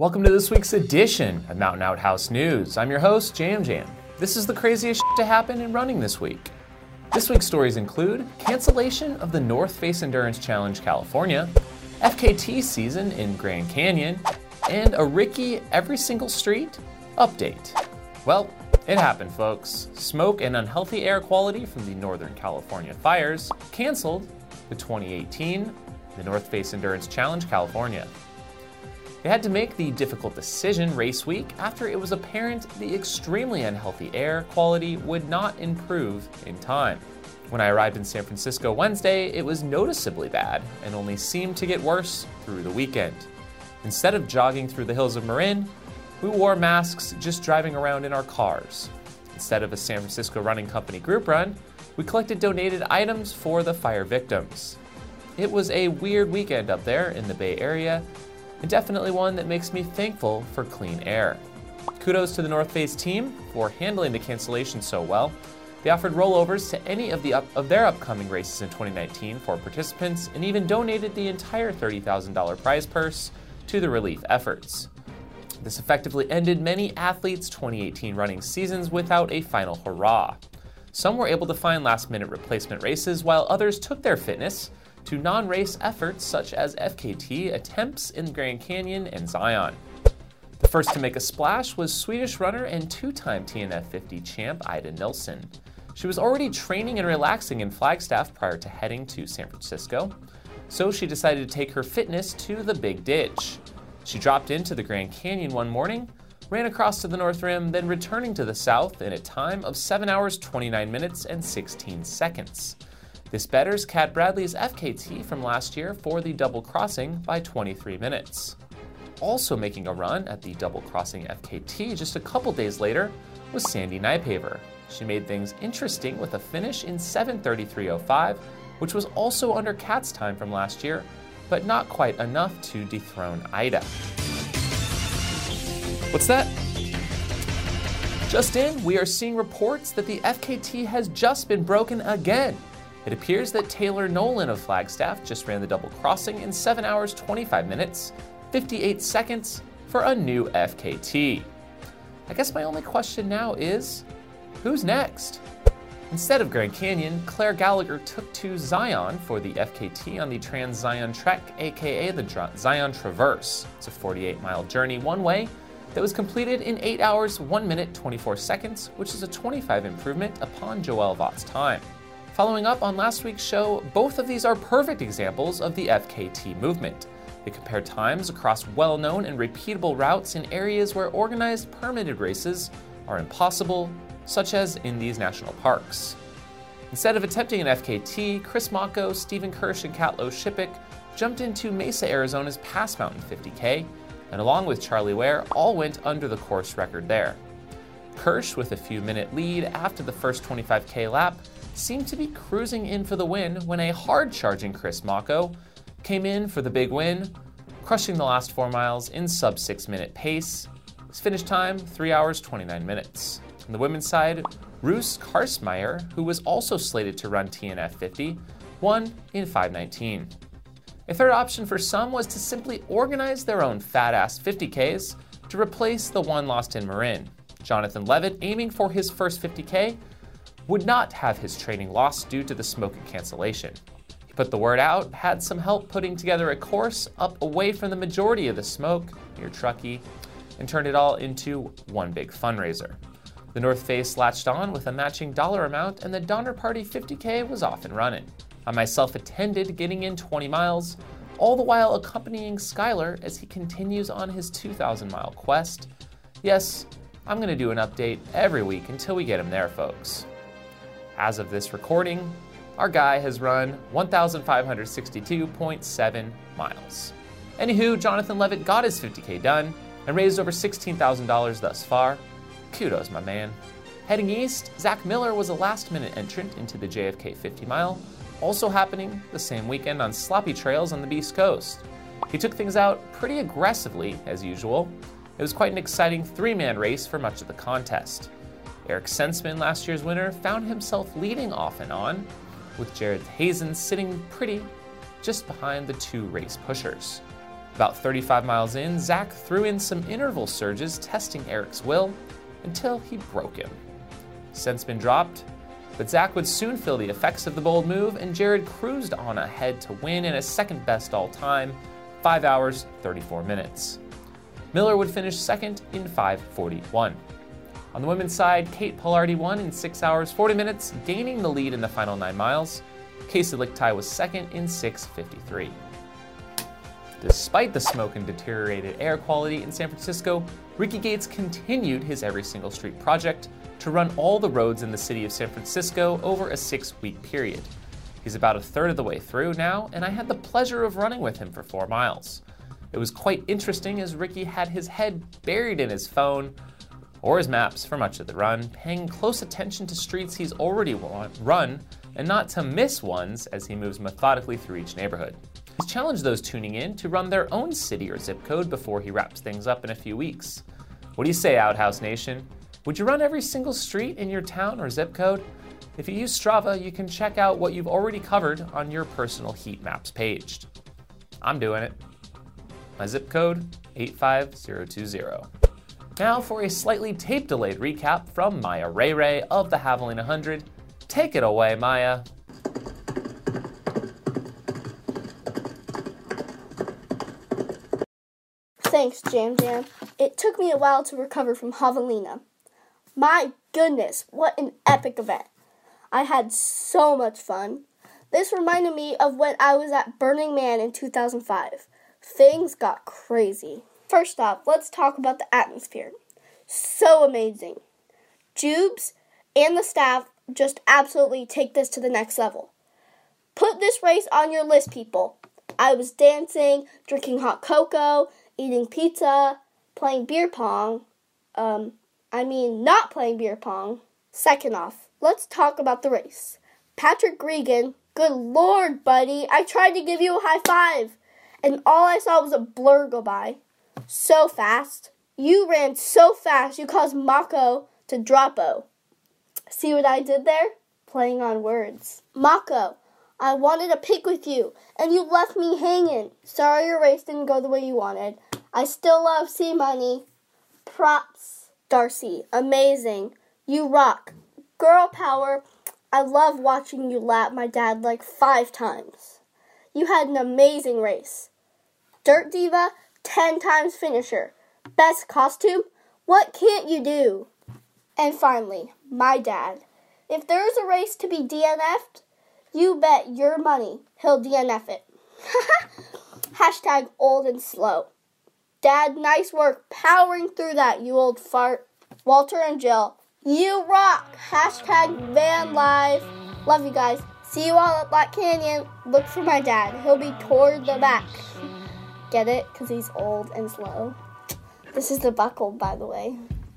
Welcome to this week's edition of Mountain Outhouse News. I'm your host, Jam Jam. This is the craziest shit to happen in running this week. This week's stories include cancellation of the North Face Endurance Challenge California, FKT season in Grand Canyon, and a Ricky Every Single Street update. Well, it happened, folks. Smoke and unhealthy air quality from the Northern California fires canceled the 2018 the North Face Endurance Challenge California. They had to make the difficult decision race week after it was apparent the extremely unhealthy air quality would not improve in time. When I arrived in San Francisco Wednesday, it was noticeably bad and only seemed to get worse through the weekend. Instead of jogging through the hills of Marin, we wore masks just driving around in our cars. Instead of a San Francisco Running Company group run, we collected donated items for the fire victims. It was a weird weekend up there in the Bay Area, and definitely one that makes me thankful for clean air. Kudos to the North Face team for handling the cancellation so well. They offered rollovers to any of their upcoming races in 2019 for participants and even donated the entire $30,000 prize purse to the relief efforts. This effectively ended many athletes' 2018 running seasons without a final hurrah. Some were able to find last-minute replacement races, while others took their fitness to non-race efforts such as FKT attempts in Grand Canyon and Zion. The first to make a splash was Swedish runner and two-time TNF 50 champ Ida Nilsson. She was already training and relaxing in Flagstaff prior to heading to San Francisco, so she decided to take her fitness to the Big Ditch. She dropped into the Grand Canyon one morning, ran across to the North Rim, then returning to the South in a time of 7 hours, 29 minutes, and 16 seconds. This betters Kat Bradley's FKT from last year for the double crossing by 23 minutes. Also making a run at the double crossing FKT just a couple days later was Sandy Nypaver. She made things interesting with a finish in 7:33.05, which was also under Kat's time from last year, but not quite enough to dethrone Ida. What's that? Just in, we are seeing reports that the FKT has just been broken again. It appears that Taylor Nolan of Flagstaff just ran the double crossing in 7 hours, 25 minutes, 58 seconds for a new FKT. I guess my only question now is, who's next? Instead of Grand Canyon, Claire Gallagher took to Zion for the FKT on the Trans Zion Trek, aka the Zion Traverse. It's a 48-mile journey one way that was completed in 8 hours, 1 minute, 24 seconds, which is a 25 improvement upon Joelle Vought's time. Following up on last week's show, both of these are perfect examples of the FKT movement. They compare times across well-known and repeatable routes in areas where organized permitted races are impossible, such as in these national parks. Instead of attempting an FKT, Chris Mocco, Stephen Kirsch, and Katlo Shippick jumped into Mesa, Arizona's Pass Mountain 50K, and along with Charlie Ware, all went under the course record there. Kirsch, with a few-minute lead after the first 25K lap, seemed to be cruising in for the win when a hard-charging Chris Mocco came in for the big win, crushing the last 4 miles in sub-6-minute pace. His finish time, 3 hours, 29 minutes. On the women's side, Roos Karsmeyer, who was also slated to run TNF 50, won in 5:19. A third option for some was to simply organize their own fat-ass 50Ks to replace the one lost in Marin. Jonathan Levitt, aiming for his first 50K, would not have his training lost due to the smoke and cancellation. He put the word out, had some help putting together a course up away from the majority of the smoke near Truckee, and turned it all into one big fundraiser. The North Face latched on with a matching dollar amount, and the Donner Party 50K was off and running. I myself attended, getting in 20 miles, all the while accompanying Skylar as he continues on his 2,000-mile quest. Yes, I'm going to do an update every week until we get him there, folks. As of this recording, our guy has run 1,562.7 miles. Anywho, Jonathan Levitt got his 50K done and raised over $16,000 thus far. Kudos, my man. Heading east, Zach Miller was a last-minute entrant into the JFK 50 mile, also happening the same weekend on sloppy trails on the East Coast. He took things out pretty aggressively, as usual. It was quite an exciting three-man race for much of the contest. Eric Sensman, last year's winner, found himself leading off and on, with Jared Hazen sitting pretty just behind the two race pushers. About 35 miles in, Zach threw in some interval surges, testing Eric's will, until he broke him. Scent's been dropped, but Zach would soon feel the effects of the bold move, and Jared cruised on ahead to win in a second best all time, 5 hours, 34 minutes. Miller would finish second in 5:41. On the women's side, Kate Pollardi won in 6 hours, 40 minutes, gaining the lead in the final 9 miles. Casey Lichtai was second in 6:53. Despite the smoke and deteriorated air quality in San Francisco, Ricky Gates continued his Every Single Street project to run all the roads in the city of San Francisco over a 6-week period. He's about a third of the way through now, and I had the pleasure of running with him for 4 miles. It was quite interesting as Ricky had his head buried in his phone or his maps for much of the run, paying close attention to streets he's already run and not to miss ones as he moves methodically through each neighborhood. He's challenged those tuning in to run their own city or zip code before he wraps things up in a few weeks. What do you say, Outhouse Nation? Would you run every single street in your town or zip code? If you use Strava, you can check out what you've already covered on your personal heat maps page. I'm doing it. My zip code, 85020. Now for a slightly tape-delayed recap from Maya Ray Ray of the Javelina 100. Take it away, Maya. Thanks, Jam Jam. It took me a while to recover from Javelina. My goodness, what an epic event. I had so much fun. This reminded me of when I was at Burning Man in 2005. Things got crazy. First off, let's talk about the atmosphere. So amazing. Jubes and the staff just absolutely take this to the next level. Put this race on your list, people. I was dancing, drinking hot cocoa, eating pizza, playing beer pong. Not playing beer pong. Second off, let's talk about the race. Patrick Regan, good lord, buddy, I tried to give you a high five, and all I saw was a blur go by. So fast. You ran so fast, you caused Mako to drop-o. See what I did there? Playing on words. Mako, I wanted a pic with you, and you left me hanging. Sorry your race didn't go the way you wanted. I still love C-Money. Props. Darcy, amazing. You rock. Girl power. I love watching you lap my dad like 5 times. You had an amazing race. Dirt Diva, 10 times finisher. Best costume? What can't you do? And finally, my dad. If there's a race to be DNF'd, you bet your money he'll DNF it. Hashtag old and slow. Dad, nice work powering through that, you old fart. Walter and Jill, you rock. Hashtag Van Live. Love you guys. See you all at Black Canyon. Look for my dad. He'll be toward the back. Get it? Because he's old and slow. This is the buckle, by the way.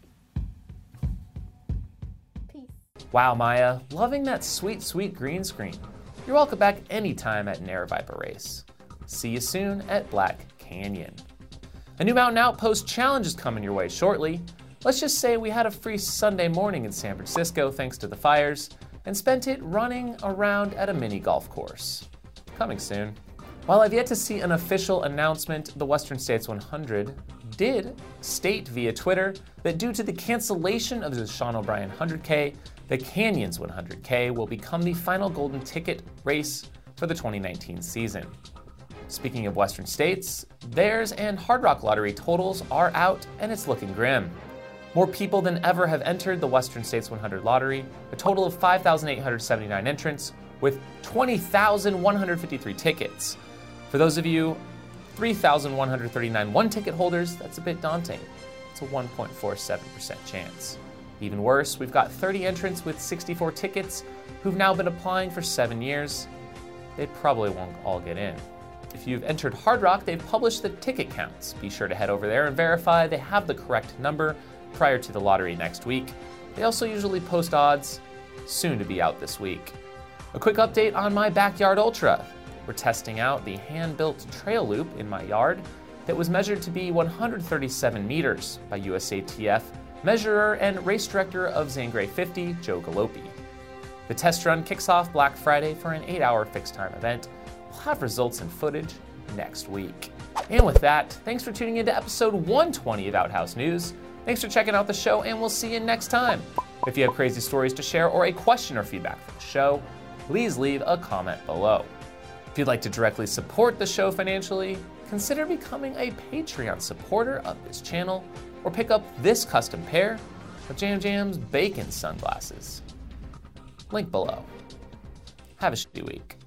Peace. Wow, Maya, loving that sweet, sweet green screen. You're welcome back anytime at an Air Viper race. See you soon at Black Canyon. A new Mountain Outpost challenge is coming your way shortly. Let's just say we had a free Sunday morning in San Francisco thanks to the fires, and spent it running around at a mini golf course. Coming soon. While I've yet to see an official announcement, the Western States 100 did state via Twitter that due to the cancellation of the Sean O'Brien 100K, the Canyons 100K will become the final golden ticket race for the 2019 season. Speaking of Western States, theirs and Hard Rock Lottery totals are out and it's looking grim. More people than ever have entered the Western States 100 lottery, a total of 5,879 entrants with 20,153 tickets. For those of you 3,139 one-ticket holders, that's a bit daunting. It's a 1.47% chance. Even worse, we've got 30 entrants with 64 tickets who've now been applying for 7 years. They probably won't all get in. If you've entered Hard Rock, they've published the ticket counts. Be sure to head over there and verify they have the correct number prior to the lottery next week. They also usually post odds, soon to be out this week. A quick update on my Backyard Ultra. We're testing out the hand-built trail loop in my yard that was measured to be 137 meters by USATF measurer and race director of Zangray 50, Joe Galoppi. The test run kicks off Black Friday for an 8-hour fixed-time event. We'll have results and footage next week. And with that, thanks for tuning into episode 120 of Outhouse News. Thanks for checking out the show, and we'll see you next time. If you have crazy stories to share or a question or feedback for the show, please leave a comment below. If you'd like to directly support the show financially, consider becoming a Patreon supporter of this channel or pick up this custom pair of Jam Jam's bacon sunglasses. Link below. Have a shitty week.